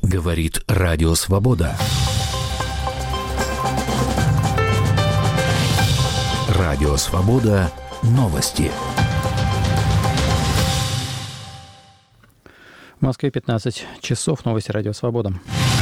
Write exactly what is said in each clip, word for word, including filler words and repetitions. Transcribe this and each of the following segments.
Говорит Радио Свобода. Радио Свобода. Новости. В Москве пятнадцать часов. Новости Радио Свобода.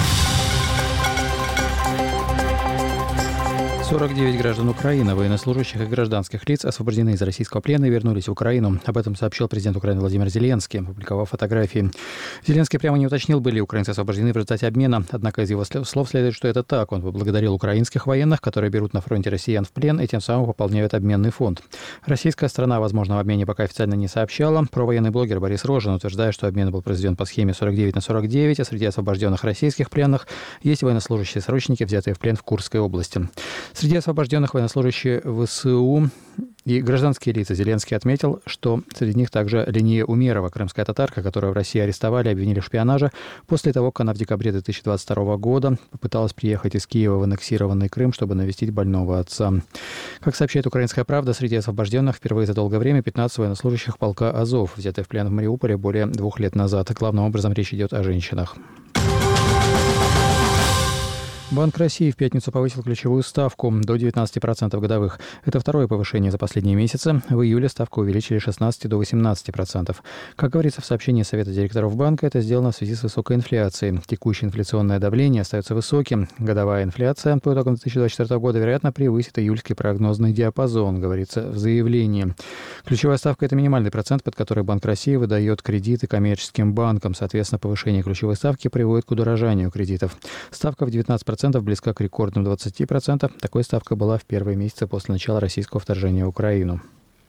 сорок девять граждан Украины, военнослужащих и гражданских лиц, освобождены из российского плена и вернулись в Украину. Об этом сообщил президент Украины Владимир Зеленский, опубликовав фотографии. Зеленский прямо не уточнил, были ли украинцы освобождены в результате обмена. Однако из его слов следует, что это так. Он поблагодарил украинских военных, которые берут на фронте россиян в плен и тем самым пополняют обменный фонд. Российская сторона о возможном обмене пока официально не сообщала. Провоенный блогер Борис Рожин утверждает, что обмен был произведен по схеме сорок девять на сорок девять, а среди освобожденных российских пленных есть военнослужащие-срочники, взятые в плен в Курской области. Среди освобожденных военнослужащие ВСУ и гражданские лица. Зеленский отметил, что среди них также Линия Умерова, крымская татарка, которую в России арестовали и обвинили в шпионаже после того, как она в декабре две тысячи двадцать второго года попыталась приехать из Киева в аннексированный Крым, чтобы навестить больного отца. Как сообщает «Украинская правда», среди освобожденных впервые за долгое время пятнадцать военнослужащих полка «Азов», взятых в плен в Мариуполе более двух лет назад. Главным образом речь идет о женщинах. Банк России в пятницу повысил ключевую ставку до девятнадцати процентов годовых. Это второе повышение за последние месяцы. В июле ставку увеличили с шестнадцати до восемнадцати процентов. Как говорится в сообщении Совета директоров банка, это сделано в связи с высокой инфляцией. Текущее инфляционное давление остается высоким. Годовая инфляция по итогам две тысячи двадцать четвёртого года, вероятно, превысит июльский прогнозный диапазон, говорится в заявлении. Ключевая ставка – это минимальный процент, под который Банк России выдает кредиты коммерческим банкам. Соответственно, повышение ключевой ставки приводит к удорожанию кредитов. Ставка в девятнадцать процентов близка к рекордным двадцати процентам. Такой ставка была в первые месяцы после начала российского вторжения в Украину.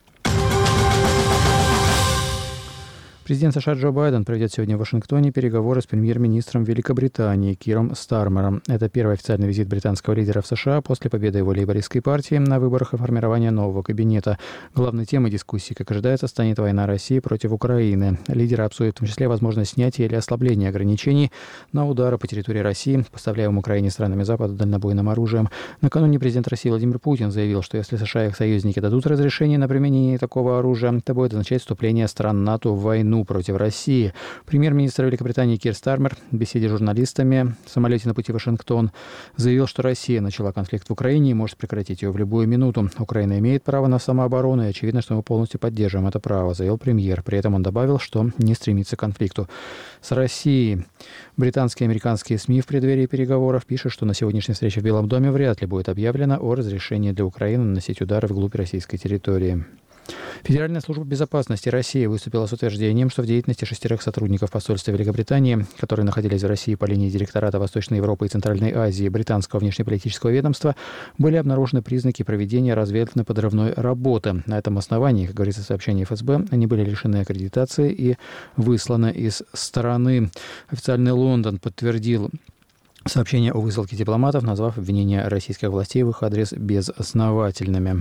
Президент США Джо Байден проведет сегодня в Вашингтоне переговоры с премьер-министром Великобритании Киром Стармером. Это первый официальный визит британского лидера в США после победы его лейбористской партии на выборах и формирования нового кабинета. Главной темой дискуссии, как ожидается, станет война России против Украины. Лидеры обсудят в том числе возможность снятия или ослабления ограничений на удары по территории России, поставляемым Украине странами Запада дальнобойным оружием. Накануне президент России Владимир Путин заявил, что если США и их союзники дадут разрешение на применение такого оружия, то будет означать вступление стран НАТО в войну против России. Премьер-министр Великобритании Кир Стармер в беседе с журналистами в самолете на пути в Вашингтон заявил, что Россия начала конфликт в Украине и может прекратить его в любую минуту. Украина имеет право на самооборону, и очевидно, что мы полностью поддерживаем это право, заявил премьер. При этом он добавил, что не стремится к конфликту с Россией. Британские и американские СМИ в преддверии переговоров пишут, что на сегодняшней встрече в Белом доме вряд ли будет объявлено о разрешении для Украины наносить удары вглубь российской территории. Федеральная служба безопасности России выступила с утверждением, что в деятельности шестерых сотрудников посольства Великобритании, которые находились в России по линии директората Восточной Европы и Центральной Азии британского внешнеполитического ведомства, были обнаружены признаки проведения разведывательно-подрывной работы. На этом основании, как говорится в сообщении эф эс бэ, они были лишены аккредитации и высланы из страны. Официальный Лондон подтвердил сообщение о высылке дипломатов, назвав обвинения российских властей в их адрес безосновательными.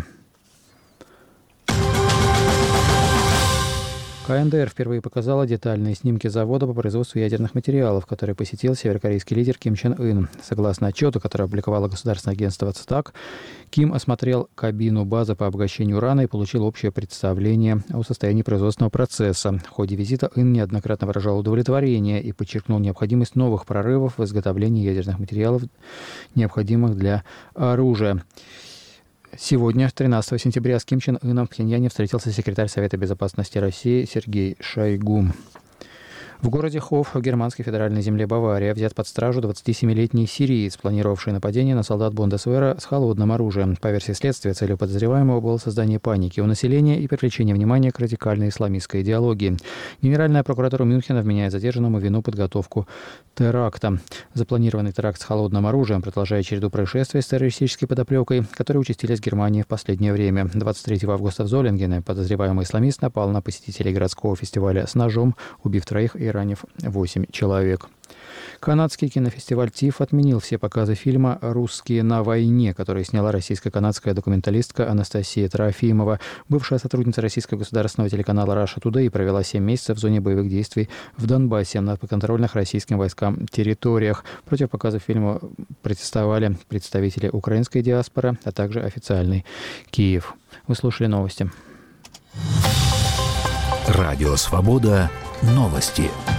ка эн дэ эр впервые показала детальные снимки завода по производству ядерных материалов, который посетил северокорейский лидер Ким Чен Ын. Согласно отчету, который опубликовало государственное агентство ЦТАК, Ким осмотрел кабину базы по обогащению урана и получил общее представление о состоянии производственного процесса. В ходе визита Ын неоднократно выражал удовлетворение и подчеркнул необходимость новых прорывов в изготовлении ядерных материалов, необходимых для оружия. Сегодня, тринадцатого сентября, с Ким Чен Ыном в Пхеньяне встретился секретарь Совета безопасности России Сергей Шойгу. В городе Хоф, в германской федеральной земле Бавария, взят под стражу двадцатисемилетний сириец, планировавший нападение на солдат Бундесвера с холодным оружием. По версии следствия, целью подозреваемого было создание паники у населения и привлечение внимания к радикальной исламистской идеологии. Генеральная прокуратура Мюнхена вменяет задержанному вину подготовку теракта. Запланированный теракт с холодным оружием продолжает череду происшествий с террористической подоплекой, которые участились в Германии в последнее время. двадцать третьего августа в Золингене подозреваемый исламист напал на посетителей городского фестиваля с ножом, убив троих и ранив восемь человек. Канадский кинофестиваль ТИФ отменил все показы фильма «Русские на войне», который сняла российско-канадская документалистка Анастасия Трофимова. Бывшая сотрудница российского государственного телеканала Russia Today провела семь месяцев в зоне боевых действий в Донбассе на подконтрольных российским войскам территориях. Против показа фильма протестовали представители украинской диаспоры, а также официальный Киев. Вы слушали новости. Радио «Свобода». Новости.